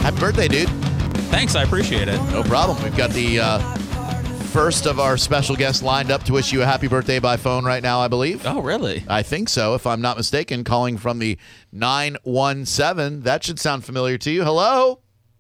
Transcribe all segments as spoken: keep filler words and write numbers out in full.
Happy birthday, dude. Thanks, I appreciate it. No problem. We've got the uh, first of our special guests lined up to wish you a happy birthday by phone right now, I believe. Oh, really? I think so, if I'm not mistaken. Calling from the nine one seven. That should sound familiar to you. Hello?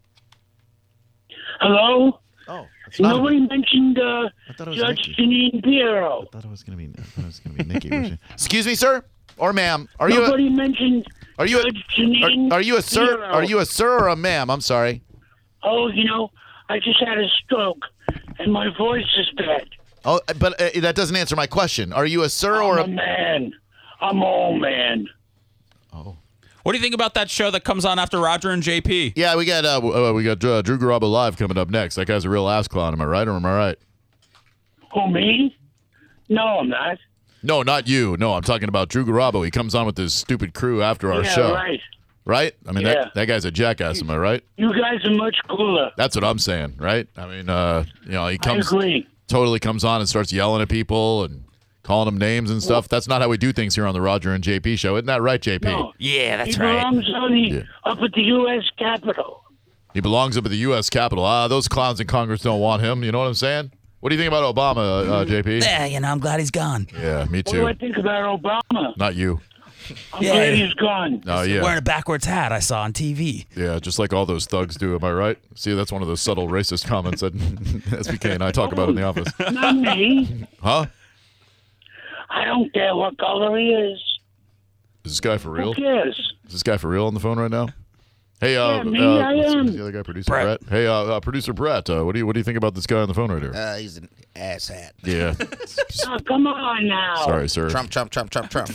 Hello? Oh, it's not Nobody mentioned uh, I thought it was Judge Nikki. Janine Piero. I thought it was going to be. I thought it was going to be Nikki. Excuse me, sir, or ma'am. Are you? Nobody A, mentioned are you? Judge A, Janine are, are you a sir? Piero. Are you a sir or a ma'am? I'm sorry. Oh, you know, I just had a stroke, and my voice is bad. Oh, but uh, that doesn't answer my question. Are you a sir I'm or a a? man. I'm old man. Oh. What do you think about that show that comes on after Roger and J P? Yeah, we got uh, uh, we got uh, Drew Garabo live coming up next. That guy's a real ass clown. Am I right or am I right? Who, me? No, I'm not. No, not you. No, I'm talking about Drew Garabo. He comes on with his stupid crew after our yeah, show. right. Right? I mean, Yeah. that, that guy's a jackass. Am I right? You guys are much cooler. That's what I'm saying, right? I mean, uh, you know, he I comes agree. totally comes on and starts yelling at people and calling them names and stuff. That's not how we do things here on the Roger and J P show. Isn't that right, J P? No. Yeah, that's he right. belongs on the, Yeah. up at the U S Capitol. He belongs up at the U S Capitol. Ah, those clowns in Congress don't want him. You know what I'm saying? What do you think about Obama, uh, J P? Yeah, you know, I'm glad he's gone. Yeah, me What do I too. think about Obama? Not you. I'm Yeah. glad he's gone. Oh, yeah. Wearing a backwards hat I saw on T V. Yeah, just like all those thugs do. Am I right? See, that's one of those subtle racist comments that S B K and I talk about in the office. Not me. Huh? I don't care what color he is. Is this guy for real? Who cares? Is this guy for real on the phone right now? Hey, uh, Yeah, me, uh I what's- am. who's the other guy, producer Brett. Brett. Hey, uh, uh, producer Brett. Uh, what do you what do you think about this guy on the phone right here? Uh, he's an asshat. Yeah. Oh, come on now. Sorry, sir. Trump, Trump, Trump, Trump, Trump.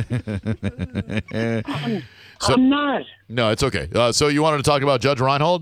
So- I'm not. No, it's okay. Uh, so you wanted to talk about Judge Reinhold?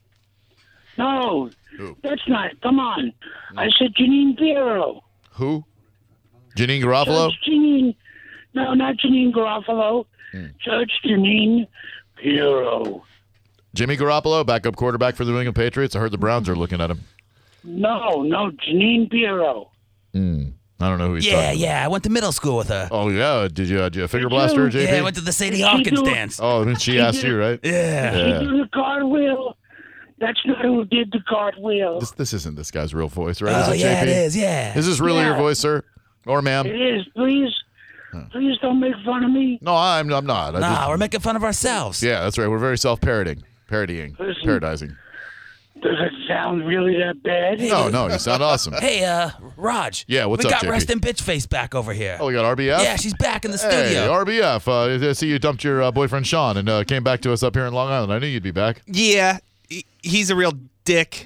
No, Who? that's not. Come on. I said Janine Piero. Who? Janine Garofalo? Judge Janine. No, not Janine Garofalo. Hmm. Judge Janine Piero. Jimmy Garoppolo, backup quarterback for the New England Patriots. I heard the Browns are looking at him. No, no, Janine Piero. Hmm. I don't know who he's Yeah, talking yeah. I went to middle school with her. about. Oh, yeah. Did you, uh, did you figure blaster, J P? Yeah, I went to the Sadie Hawkins do it. dance. Oh, then she asked you, right? Yeah. He Yeah. did the cartwheel. That's not who did the cartwheel. This, this isn't this guy's real voice, right? Oh, is it, yeah, J P? it is, yeah. Is this really your Yeah. voice, sir? Or ma'am? It is. Please, please don't make fun of me. No, I'm, I'm not. I Nah, just- we're making fun of ourselves. yeah, that's right. We're very self-parodying. Parodying. Listen. Parodizing. Does it sound really that bad? No, no, you sound awesome. Hey, uh, Raj. Yeah, what's we up, got J P? Restin' Bitch Face back over here. Oh, we got R B F? Yeah, she's back in the Hey, studio. R B F. Uh, I see you dumped your uh, boyfriend Sean and uh, came back to us up here in Long Island. I knew you'd be back. Yeah, he- he's a real dick.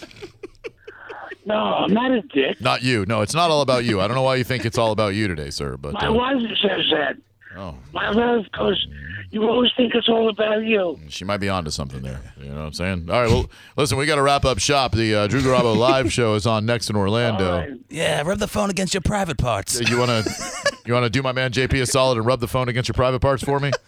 No, I'm not a dick. Not you. No, it's not all about you. I don't know why you think it's all about you today, sir. But My uh, wife says that. oh, My wife goes, you always think it's all about you. she might be onto something there. You know what I'm saying? All right. Well, listen, we got to wrap up shop. The uh, Drew Garabo live show is on next in Orlando. All right. Yeah, rub the phone against your private parts. You want to you want to do my man J P a solid and rub the phone against your private parts for me?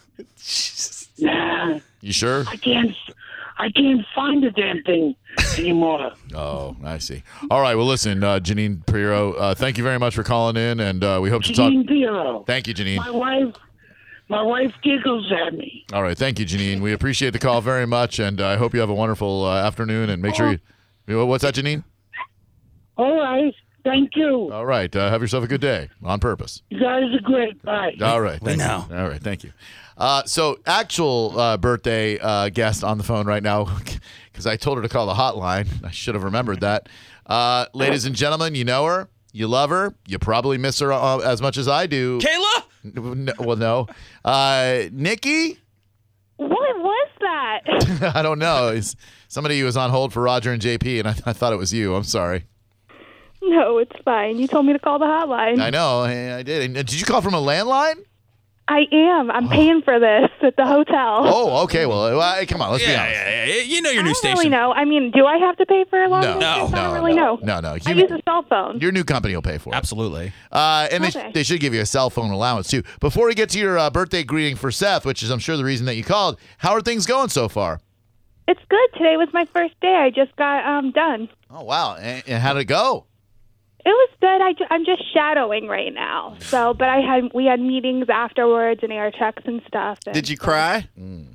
Nah, You sure? I can't. I can't find the damn thing anymore. Oh, I see. All right. Well, listen, uh, Janine Piero, uh, thank you very much for calling in, and uh, we hope to talk. Janine Piero. Thank you, Janine. My wife. My wife giggles at me. All right. Thank you, Janine. We appreciate the call very much, and I hope you have a wonderful uh, afternoon. And make sure you. What's that, Janine? All right. Thank you. All right. Uh, have yourself a good day on purpose. You guys are great. Bye. All right. We thank you. know. All right. Thank you. Uh, so, actual uh, birthday uh, guest on the phone right now, because I told her to call the hotline. I should have remembered that. Uh, ladies and gentlemen, you know her. You love her. You probably miss her uh, as much as I do. Kayla? No, well, no. Uh, Nikki? What was that? I don't know. It's somebody who was on hold for Roger and J P, and I, I thought it was you. I'm sorry. No, it's fine. You told me to call the hotline. I know. I, I did. And, uh, did you call from a landline? I am. I'm paying for this at the hotel. Oh, okay. Well, uh, come on. Let's be Yeah, honest. yeah, yeah. You know your I new don't station. really know. I mean, do I have to pay for a long No, distance? no, I don't no, really know. No, no. I You- use a cell phone. Your new company will pay for it. Absolutely. Uh, and Okay. they, they should give you a cell phone allowance, too. Before we get to your uh, birthday greeting for Seth, which is, I'm sure, the reason that you called, how are things going so far? It's good. Today was my first day. I just got um done. Oh, wow. And, and how did it go? It was good. I ju- I'm just shadowing right now. So, but I had we had meetings afterwards and air checks and stuff. and Did you so- cry?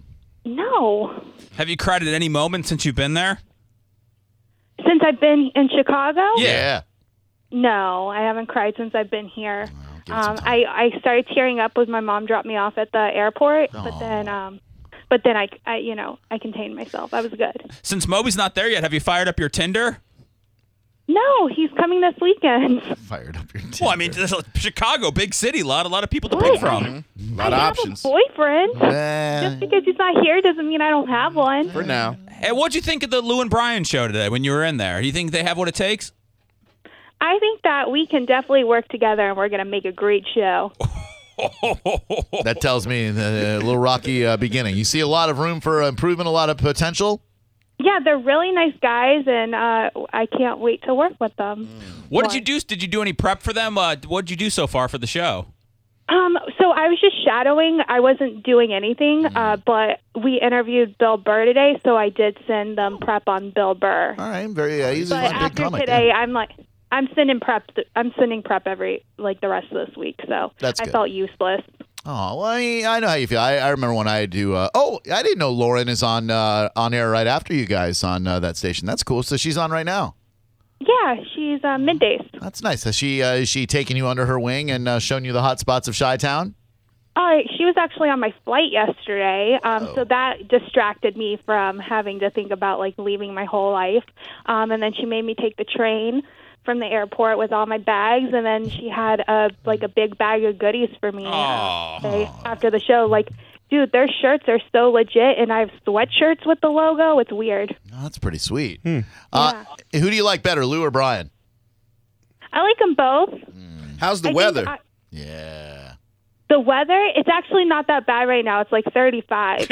No. Have you cried at any moment since you've been there? Since I've been in Chicago? Yeah. No, I haven't cried since I've been here. give it some Um, time. I, I started tearing up when my mom dropped me off at the airport, but Aw. then, um, but then I, I, you know, I contained myself. I was good. Since Moby's not there yet, have you fired up your Tinder? No, he's coming this weekend. Fired up your Tinder. Well, I mean, this is Chicago, big city, lot, a lot of people to What? pick from. A lot I of have options. a boyfriend. Eh, Just because he's not here doesn't mean I don't have one. For now. Hey, what'd you think of the Lou and Brian show today when you were in there? Do you think they have what it takes? I think that we can definitely work together, and we're going to make a great show. that tells me the a little rocky uh, beginning. You see a lot of room for improvement, a lot of potential. Yeah, they're really nice guys, and uh, I can't wait to work with them. What did you do? Did you do any prep for them? Uh, what did you do so far for the show? Um, so I was just shadowing. I wasn't doing anything, uh, but we interviewed Bill Burr today, so I did send them prep on Bill Burr. All right, very uh, easy. But Big after comic, today, yeah. I'm like, I'm sending prep. I'm sending prep every like the rest of this week. So That's I good. felt useless. Oh, well, I, mean, I know how you feel. I, I remember when I do. Uh, oh, I didn't know Lauren is on uh, on air right after you guys on uh, that station. That's cool. So she's on right now. Yeah, she's uh, middays. That's nice. Has she uh, is she taking you under her wing and uh, showing you the hot spots of Chi-Town? Uh, she was actually on my flight yesterday, um, Oh. so that distracted me from having to think about like leaving my whole life. Um, and then she made me take the train from the airport with all my bags, and then she had a like a big bag of goodies for me uh, they- after the show. Like, dude, their shirts are so legit, and I have sweatshirts with the logo. It's weird. Oh, that's pretty sweet. Uh, who do you like better, Lou or Brian? I like them both. How's the I think weather? I- Yeah. the weather, it's actually not that bad right now. It's like thirty-five.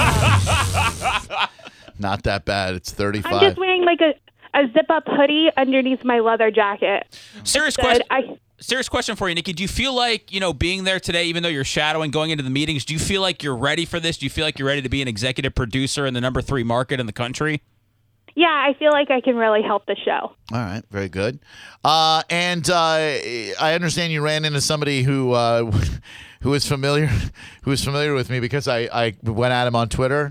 Not that bad. It's I'm thirty-five. just wearing like a, a zip-up hoodie underneath my leather jacket. Serious Good. question. I, Serious question for you, Nikki. Do you feel like, you know, being there today, even though you're shadowing, going into the meetings, do you feel like you're ready for this? Do you feel like you're ready to be an executive producer in the number three market in the country? yeah, I feel like I can really help the show. All right, very good. Uh, and uh, I understand you ran into somebody who uh, who is familiar who is familiar with me because I, I went at him on Twitter.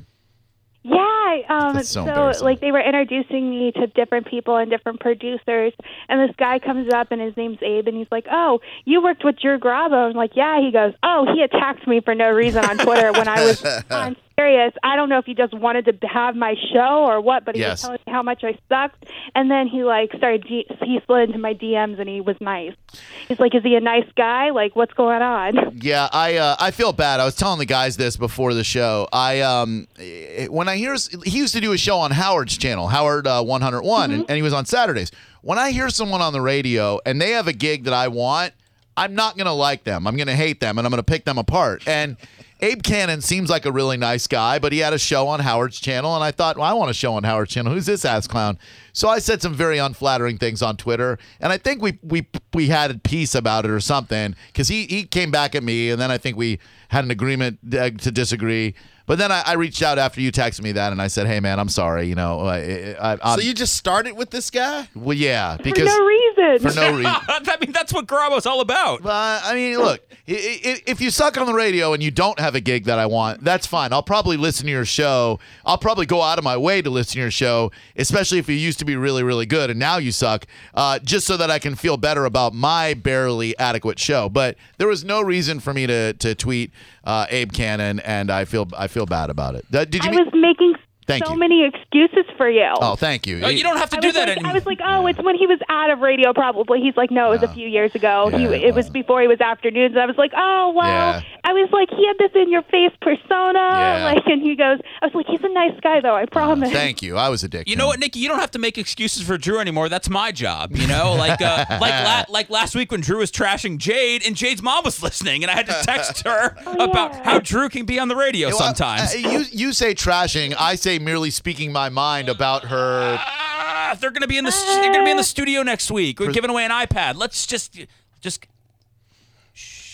Yeah, um, That's so so embarrassing. like they were introducing me to different people and different producers, and this guy comes up and his name's Abe, and he's like, "Oh, you worked with Drew Garabo?" I'm like, "Yeah." He goes, "Oh, he attacked me for no reason on Twitter when I was on Sirius. I don't know if he just wanted to have my show or what, but he Yes. was telling me how much I sucked." And then he like started D- he slid into my D Ms and he was nice. He's like, "Is he a nice guy? Like, what's going on?" Yeah, I uh, I feel bad. I was telling the guys this before the show. I um eh, when I hear he used to do a show on Howard's channel, Howard uh, one oh one, and, and he was on Saturdays. When I hear someone on the radio and they have a gig that I want, I'm not gonna like them. I'm gonna hate them, and I'm gonna pick them apart. And Abe Cannon seems like a really nice guy, but he had a show on Howard's channel, and I thought, well, I want a show on Howard's channel. Who's this ass clown? So I said some very unflattering things on Twitter, and I think we we we had peace about it or something because he he came back at me, and then I think we had an agreement uh, to disagree. But then I, I reached out after you texted me that, and I said, "Hey, man, I'm sorry. You know, I, I, I, So you just started with this guy? well, yeah, For because no reason. for no reason." I mean, that's what Garabo's all about. Uh, I mean, look, i- i- if you suck on the radio and you don't have a gig that I want, that's fine. I'll probably listen to your show. I'll probably go out of my way to listen to your show, especially if you used to be really, really good and now you suck, uh, just so that I can feel better about my barely adequate show. But there was no reason for me to to tweet uh, Abe Cannon, and I feel I feel bad about it. That- did you? I meet- was making Thank so you. many excuses for you. oh, thank you. Oh, you don't have to I do was that like, anymore. I was like, oh, it's when he was out of radio, probably. He's like, no, it was a few years ago. Yeah, he, it it was wasn't. before he was afternoons. I was like, oh, well. Yeah. I was like, he had this in your face persona, Yeah. like, and he goes, I was like, he's a nice guy, though. I promise. Thank you. I was a dick. You to know him. what, Nikki? You don't have to make excuses for Drew anymore. That's my job. You know, like uh, like la- like last week when Drew was trashing Jade, and Jade's mom was listening, and I had to text her about yeah. how Drew can be on the radio Well, sometimes. uh, you you say trashing. I say merely speaking my mind about her. Ah, they're gonna be in the they're gonna be in the studio next week. We're giving away an iPad. Let's just just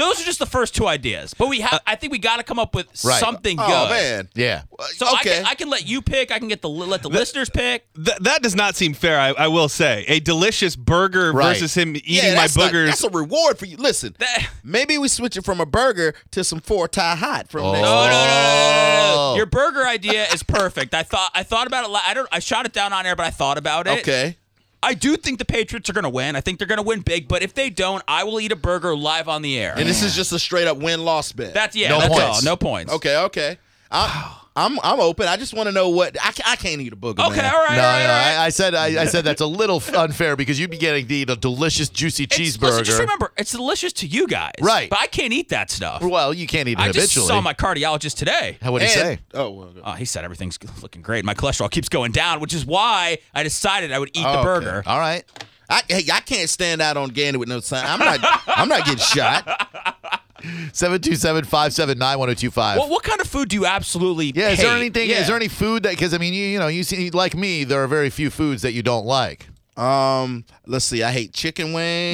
those are just the first two ideas. But we have. I think we got to come up with Right. something good. Oh man. Yeah. So I Okay. can, I can let you pick. I can get the let the listeners pick. Th- that does not seem fair. I, I will say a delicious burger Right. versus him eating yeah, my that's not- boogers. that's a reward for you. Listen, That- maybe we switch it from a burger to some four Thai hot from Oh. next. No, no, no, no, no, no, Oh. no. Your burger idea is perfect. I thought I thought about it. la- I don't. I shot it down on air, but I thought about it. Okay. I do think the Patriots are going to win. I think they're going to win big. But if they don't, I will eat a burger live on the air. And this is just a straight up win loss bet. That's yeah. No that's points. all. No points. okay. Okay. I'm I'm I'm open. I just want to know what I, ca- I can't eat a booger. Okay. man. All right. No, all right, no, all right. I, I said I, I said that's a little f- unfair because you'd be getting to eat a delicious, juicy It's- cheeseburger. Listen, just remember, it's delicious to you guys. Right. But I can't eat that stuff. Well, you can't eat it I just habitually. saw my cardiologist today. How would he And- say? Oh, well, Uh, he said everything's looking great. My cholesterol keeps going down, which is why I decided I would eat Oh, the okay. burger. All right. I hey, I can't stand out on Gander with no sign. I'm not I'm not getting shot. seven two seven, five seven nine, one oh two five. What, what kind of food do you absolutely Yeah, is there hate? anything? Yeah. Is there any food that? Because I mean, you, you know, you see, like me, there are very few foods that you don't like. Um, let's see. I hate chicken wings.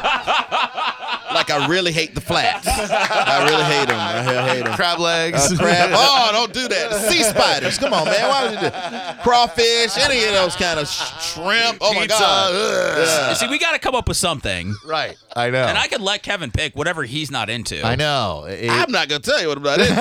Like I really hate the flats. I really hate them. I hate them. Crab legs. Uh, crab. Oh, don't do that. Sea spiders. Come on, man. Why would you do that? Crawfish, any of those kind of sh- shrimp. Oh my Pizza. God. Ugh. You see, we got to come up with something. Right. I know. And I could let Kevin pick whatever he's not into. I know. It- I'm not gonna tell you what I'm not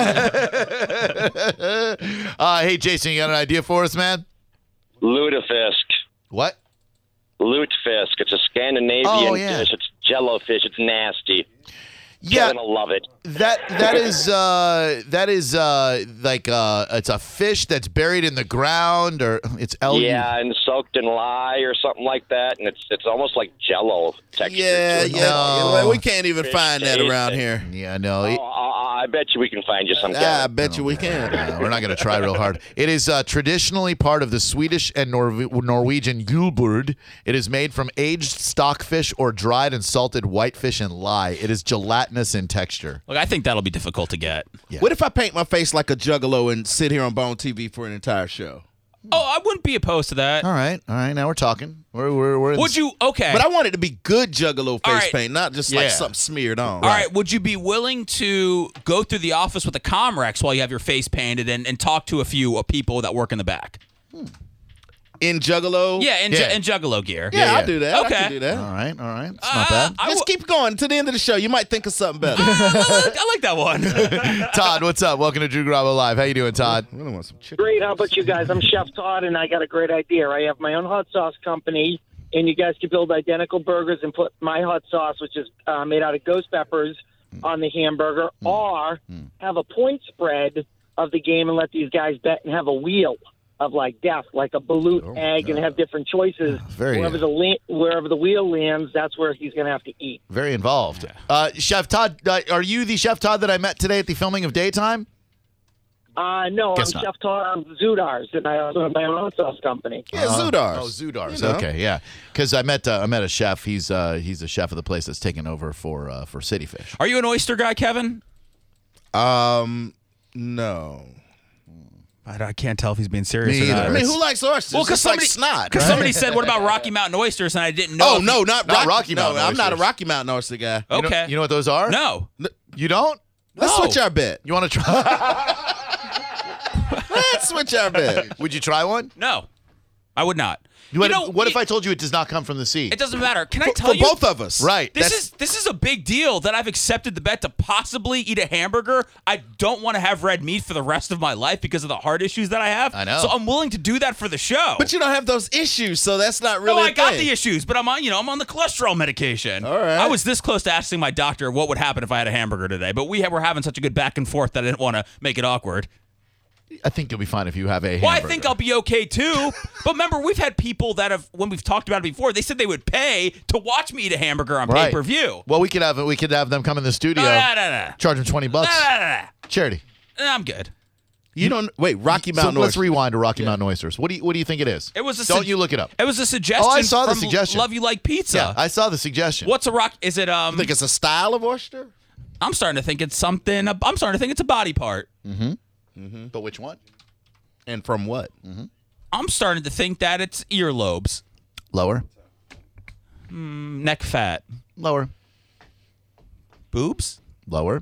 into. uh, hey, Jason, you got an idea for us, man? Lutefisk. What? Lutefisk. It's a Scandinavian Oh, yeah. dish. It's jellofish. It's nasty. Yeah, Kevin will love it. that that is uh, that is uh, like uh, it's a fish that's buried in the ground, or it's L. Yeah, and soaked in lye or something like that, and it's it's almost like Jello texture. Yeah, to it. yeah. No. Well, we can't even Fish find that taste around it. here. Yeah, no. Oh, it- I, I bet you we can find you some. Ah, I Kevin. bet you we can. Uh, we're not going to try real hard. It is uh, traditionally part of the Swedish and Norve- Norwegian julbord. It is made from aged stockfish or dried and salted whitefish and lye. It is gelatinous in texture. Look, I think that'll be difficult to get. Yeah. What if I paint my face like a juggalo and sit here on Bone T V for an entire show? Oh, I wouldn't be opposed to that. All right, all right. Now we're talking. We're we're, we're in Would you? Okay. But I want it to be good juggalo face All right. paint, not just Yeah. like something smeared on. All right. Would you be willing to go through the office with a Comrex while you have your face painted and, and talk to a few uh, people that work in the back? In juggalo? Yeah, in, Yeah. Ju- in Juggalo gear. Yeah, Yeah, I'll yeah. do that. I Okay. can do that. All right, all right. It's Uh, not bad. I Just w- keep going to the end of the show. You might think of something better. I like, I like that one. Todd, what's up? Welcome to Drew Garabo Live. How you doing, Todd? I really want some chicken. Great. How about you guys? I'm Chef Todd, and I got a great idea. I have my own hot sauce company, and you guys can build identical burgers and put my hot sauce, which is uh, made out of ghost peppers, on the hamburger, or have a point spread of the game and let these guys bet and have a wheel of like death, like a balut egg, and have different choices. Very- wherever the la- wherever the wheel lands, that's where he's going to have to eat. Very involved. Uh, Chef Todd, uh, are you the Chef Todd that I met today at the filming of Daytime? Uh, no, Guess I'm not. Chef Todd. I'm Zudars, and I also have my own hot sauce company. Yeah, Zudars. Oh, Zudars. You know. Okay, yeah. Because I met uh, I met a chef. He's uh, he's the chef of the place that's taken over for uh, for City Fish. Are you an oyster guy, Kevin? Um, no. I, I can't tell if he's being serious Me or not. either. I mean, It's- who likes oysters? Well, It's because like somebody, snot. 'cause right? somebody said, "What about Rocky Mountain oysters?" And I didn't know. Oh if no, you- not, Not Rocky, Rocky No, Mountain I'm not a oysters. Rocky Mountain oyster guy. You know- Okay. You know what those are? No. You don't? Let's No. switch our bet. You want to try? Let's switch our bet. Would you try one? No, I would not. You You know, know, what if it- I told you it does not come from the sea? It doesn't matter. Can I For, tell for you? both of us. Right. This that's- is this is a big deal that I've accepted the bet to possibly eat a hamburger. I don't want to have red meat for the rest of my life because of the heart issues that I have. I know. So I'm willing to do that for the show. But you don't have those issues, so that's not really no, a I got thing. the issues, but I'm on, you know, I'm on the cholesterol medication. All right. I was this close to asking my doctor what would happen if I had a hamburger today, but we have, were having such a good back and forth that I didn't want to make it awkward. I think you'll be fine if you have a Well, I hamburger. think I'll be okay too. But remember, we've had people that have, when we've talked about it before, they said they would pay to watch me eat a hamburger on Right. pay per view. Well, we could have we could have them come in the studio, No, no, no, no. charge them twenty bucks, No, no, no, no. charity. I'm good. You don't wait. Rocky Mountain So let's oyster. rewind to Rocky Mountain oysters. What do you what do you think it is? It was a Don't sug- you look it up? It was a suggestion. Oh, I saw the from suggestion. Love You Like Pizza. Yeah, I saw the suggestion. What's a rock? Is it um? You think it's a style of oyster? I'm starting to think it's something. I'm starting to think it's a body part. But which one? And from what? I'm starting to think that it's earlobes, Lower, neck fat, lower, boobs. Lower.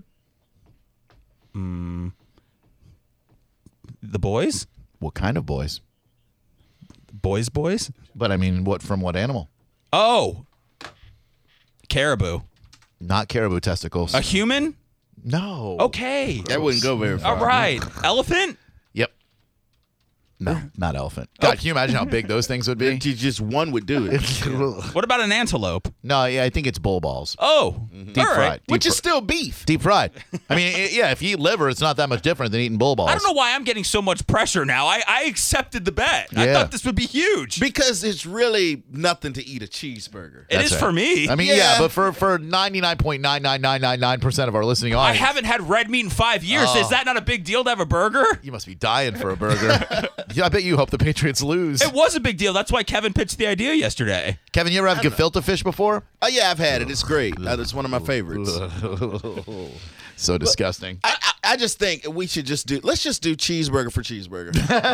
The boys? What kind of boys? Boys, boys? But I mean, what from what animal? Oh. Caribou. Not caribou testicles. A human? no. Okay. That wouldn't go very far. All right. Elephant? Yep. No, not elephant. God, can you imagine how big those things would be? Just one would do it. What about an antelope? No, yeah, I think it's bull balls. Oh. Deep all right. fried. Deep Which is fri- still beef. deep fried. I mean, it, yeah, if you eat liver, it's not that much different than eating bull balls. I don't know why I'm getting so much pressure now. I, I accepted the bet. I Yeah. thought this would be huge. Because it's really nothing to eat a cheeseburger. It That's is right. for me. I mean, yeah, Yeah. but for for ninety-nine point nine nine nine nine nine percent of our listening I audience, haven't had red meat in five years. Oh. Is that not a big deal to have a burger? you must be dying for a burger. Yeah, I bet you hope the Patriots lose. It was a big deal. That's why Kevin pitched the idea yesterday. Kevin, you ever have gefilte fish before? Oh, yeah, I've had it. It's great. Uh, It's one of my favorites. So disgusting. I, I, I just think we should just do, let's just do cheeseburger for cheeseburger.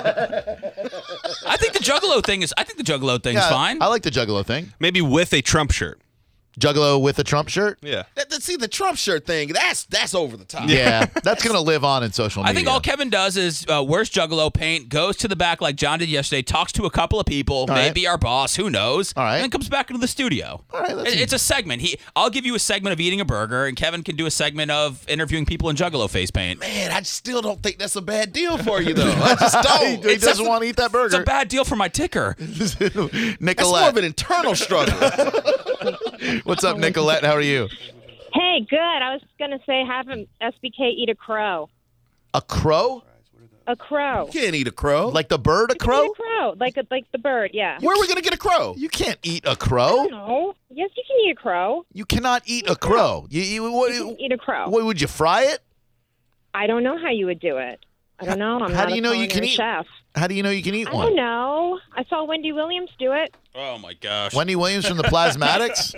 I think the Juggalo thing is. I think the Juggalo thing's Yeah, fine. I like the Juggalo thing. Maybe with a Trump shirt. Juggalo with a Trump shirt? Yeah. that, that- see, the Trump shirt thing, that's that's over the top. Yeah, that's going to live on in social media. I think all Kevin does is uh, wears Juggalo paint, goes to the back like John did yesterday, talks to a couple of people, right. maybe our boss, who knows, All right. and then comes back into the studio. All right, let's It- see. it's a segment. He, I'll give you a segment of eating a burger, and Kevin can do a segment of interviewing people in Juggalo face paint. Man, I still don't think that's a bad deal for you, though. I just he, don't. he It's, doesn't want to eat that It's a burger. bad deal for my ticker. that's more Nicolette. of an internal struggle. What's up, Nicolette? How are you? Hey, good. I was going to say have an S B K eat a crow. A crow? A crow. You can't eat a crow. Like the bird, a Eat crow? a crow. Like a, like the bird, yeah. Where are we going to get a crow? You can't eat a crow. No. Yes, you can eat a crow. You cannot eat a crow. You, you, what, You can eat a crow. what, would you fry it? I don't know how you would do it. I don't know. I'm How not do you a know you can culinary eat- chef. How do you know you can eat I one? don't know. I saw Wendy Williams do it. Oh my gosh. Wendy Williams from the Plasmatics?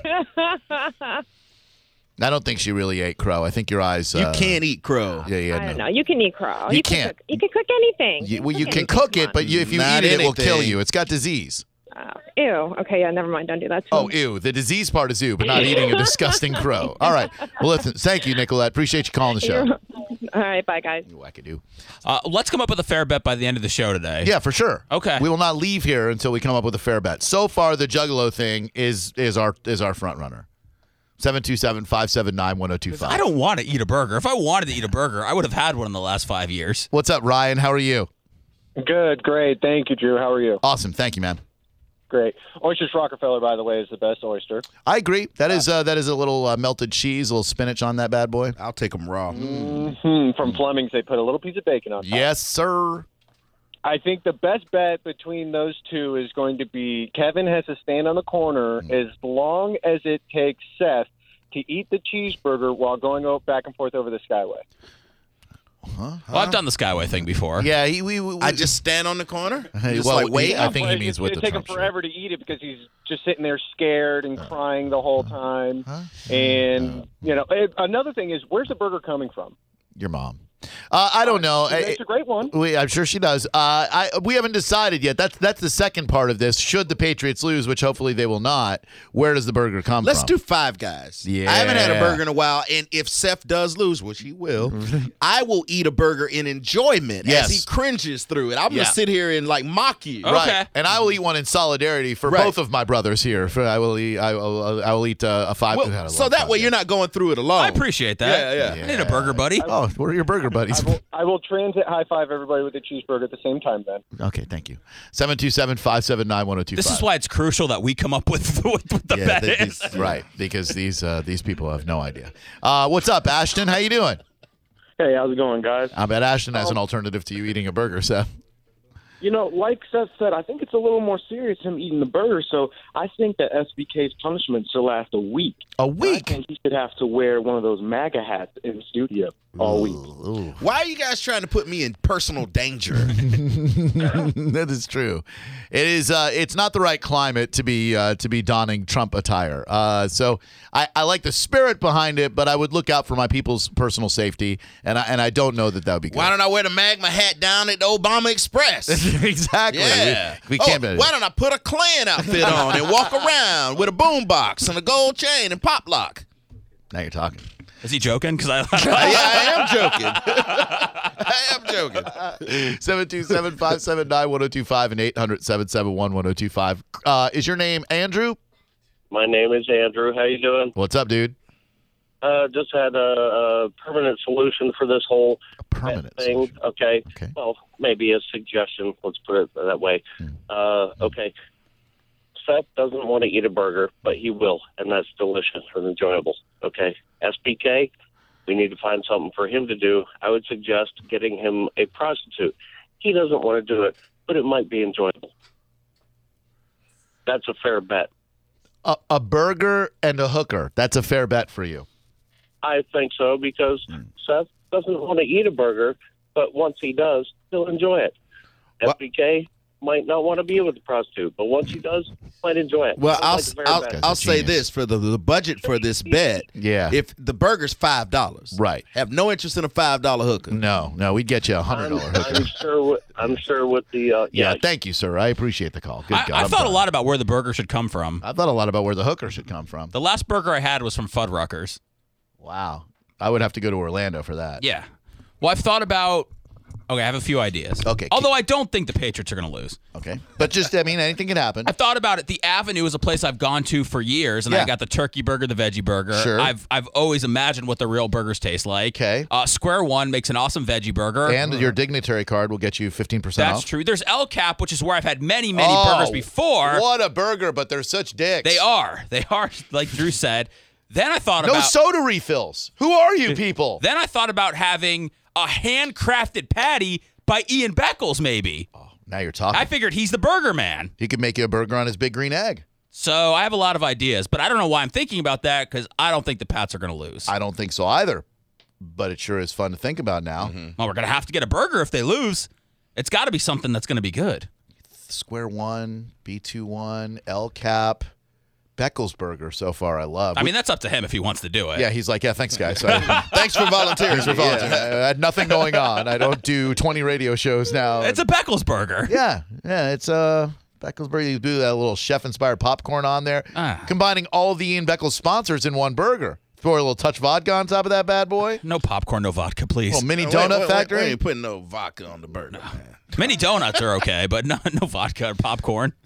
I don't think she really ate crow. I think your eyes. Uh, You can't eat crow. Yeah, yeah. I don't no. know. You can eat crow. You can can't. Cook, you can cook anything. You, well, you anything. can cook Come it, on. but you, if you Not eat it, it will kill anything. you. It's got disease. Oh, ew. Okay, yeah, never mind. Don't do that. To Oh, me. ew. The disease part is ew, but not eating a disgusting crow. All right. Well, listen. Thank you, Nicolette. Appreciate you calling the show. All right, bye, guys. You wackadoo. Uh, let's come up with a fair bet by the end of the show today. Yeah, for sure. Okay. We will not leave here until we come up with a fair bet. So far, the Juggalo thing is is our is our front runner. seven two seven, five seven nine, one oh two five. I don't want to eat a burger. If I wanted to eat a burger, I would have had one in the last five years. What's up, Ryan? How are you? Good, great. Thank you, Drew. How are you? Awesome. Thank you, man. Great. Oysters Rockefeller, by the way, is the best oyster. I agree. That is uh, that is a little uh, melted cheese, a little spinach on that bad boy. I'll take them raw. hmm From Fleming's, they put a little piece of bacon on top. Yes, sir. I think the best bet between those two is going to be Kevin has to stand on the corner as long as it takes Seth to eat the cheeseburger while going o- back and forth over the Skyway. Huh? Well, I've done the Skyway thing before. Yeah, he, we, we, we I just stand on the corner? Hey, just well, like wait? I think he But means it's with going the to take him Trump shirt. forever to eat it because he's just sitting there scared and crying the whole time. Huh? And, you know, eh, another thing is, where's the burger coming from? Your mom. Uh, I don't know. She makes a great one. We, I'm sure she does. Uh, I we haven't decided yet. That's that's the second part of this. Should the Patriots lose, which hopefully they will not, where does the burger come Let's from? do Five Guys. Yeah. I haven't had a burger in a while, and if Seth does lose, which he will, I will eat a burger in enjoyment Yes. as he cringes through it. I'm Yeah. going to sit here and like mock you. Okay. Right. And I will eat one in solidarity for Right. both of my brothers here. For I will eat. I will. I will eat uh, a five. Well, God, I so love that five way guys. you're not going through it alone. I appreciate that. Yeah, yeah. I need a burger, buddy. Oh, what are your burger buddies? I will, I will transit high five everybody with a cheeseburger at the same time then. Okay, thank you. seven two seven, five seven nine, one oh two five. This is why it's crucial that we come up with what the Yeah, bet th- is. these- right, because these uh, these people have no idea. Uh, what's up, Ashton? How you doing? Hey, how's it going, guys? I bet Ashton has an alternative to you eating a burger, Seth. You know, like Seth said, I think it's a little more serious him eating the burger, so I think that S B K's punishment should last a week. A week? I think he should have to wear one of those MAGA hats in the studio all week. Ooh. Why are you guys trying to put me in personal danger? That is true. It is. Uh, it's not the right climate to be uh, to be donning Trump attire. Uh, so I, I like the spirit behind it, but I would look out for my people's personal safety, and I and I don't know that that would be good. Why don't I wear the Magma hat down at the Obama Express? exactly. Yeah. We, we Oh, can't. be- why don't I put a Klan outfit on and walk around with a boombox and a gold chain and pop lock? Now you're talking. Is he joking? Because I, yeah, I am joking. I am joking. seven two seven, five seven nine, one oh two five and eight hundred, seven seven one, one oh two five. Uh, is your name Andrew? My name is Andrew. How you doing? What's up, dude? Uh, just had a, a permanent solution for this whole A permanent thing. solution. Okay. Okay. Well, maybe a suggestion. Let's put it that way. Hmm. Uh, okay. Seth doesn't want to eat a burger, but he will, and that's delicious and enjoyable. Okay. S B K, we need to find something for him to do. I would suggest getting him a prostitute. He doesn't want to do it, but it might be enjoyable. That's a fair bet. A, a burger and a hooker. That's a fair bet for you. I think so, because Hmm. Seth doesn't want to eat a burger, but once he does, he'll enjoy it. Well- S B K might not want to be with the prostitute, but once he does, might enjoy it. Well, I'll Sounds like a fair I'll, bet. I'll say Genius. this for the the budget for this bet. Yeah. If the burger's five dollars, Right. Have no interest in a five dollar hooker. No, no, we'd get you a hundred I'm, dollar hooker. I'm sure. With, I'm sure with the uh, Yeah, yeah. thank you, sir. I appreciate the call. Good I, God. I I'm thought a sorry. lot about where the burger should come from. I thought a lot about where the hooker should come from. The last burger I had was from Fuddruckers. Wow. I would have to go to Orlando for that. Yeah. Well, I've thought about. Okay, I have a few ideas. Okay. Although I don't think the Patriots are going to lose. Okay. But just, I mean, anything can happen. I've thought about it. The Avenue is a place I've gone to for years, and Yeah. I got the turkey burger, the veggie burger. Sure. I've I've always imagined what the real burgers taste like. Okay. Uh, Square One makes an awesome veggie burger. And your dignitary card will get you fifteen percent That's off. true. There's El Cap, which is where I've had many, many Oh, burgers before. What a burger, but they're such dicks. They are. They are, like Drew said. Then I thought No about soda refills. Who are you people? Then I thought about having a handcrafted patty by Ian Beckles, maybe. Oh, now you're talking. I figured he's the burger man. He could make you a burger on his big green egg. So I have a lot of ideas, but I don't know why I'm thinking about that because I don't think the Pats are going to lose. I don't think so either. But it sure is fun to think about now. Well, we're going to have to get a burger if they lose. It's got to be something that's going to be good. Square One, B twenty-one, El Cap, Beckles Burger so far I love. I mean, that's up to him if he wants to do it. Yeah, he's like, yeah, thanks, guys. So, Thanks for volunteering. thanks for volunteering. I had nothing going on. I don't do twenty radio shows now. It's a Beckles burger. Yeah, yeah, it's uh, Beckles Burger. You do that little chef-inspired popcorn on there, Ah. combining all the Ian Beckles sponsors in one burger. Throw a little touch vodka on top of that bad boy. No popcorn, no vodka, please. Little mini Wait, donut wait, wait, factory. We ain't putting no vodka on the burger, man. Mini donuts are okay, but no, no vodka or popcorn.